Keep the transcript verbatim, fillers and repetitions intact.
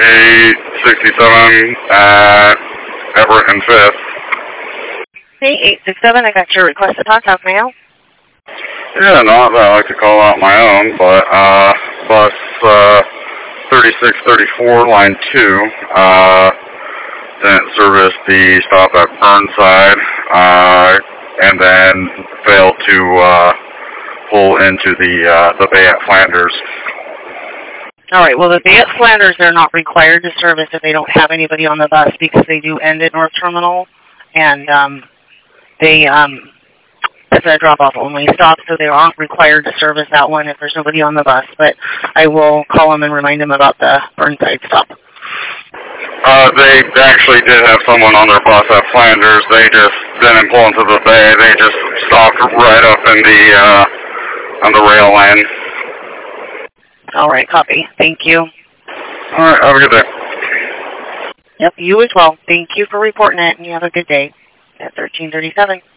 eight sixty-seven at Everett and Fifth. Hey, eight six seven, I got your request to talk. How can I help? Yeah, not that I like to call out my own, but uh, bus uh, thirty-six thirty-four, line two, uh, didn't service the stop at Burnside, uh, and then failed to uh, pull into the uh, the bay at Flanders. All right, well, the bay at Flanders, they're not required to service if they don't have anybody on the bus because they do end at North Terminal, and um, they, um, it's a drop-off only stop, so they aren't required to service that one if there's nobody on the bus, but I will call them and remind them about the Burnside stop. Uh, they actually did have someone on their bus at Flanders. They just didn't pull into the bay. They just stopped right up in the, uh, on the rail lane. All right, copy. Thank you. All right, have a good day. Yep, you as well. Thank you for reporting it, and you have a good day at thirteen thirty-seven.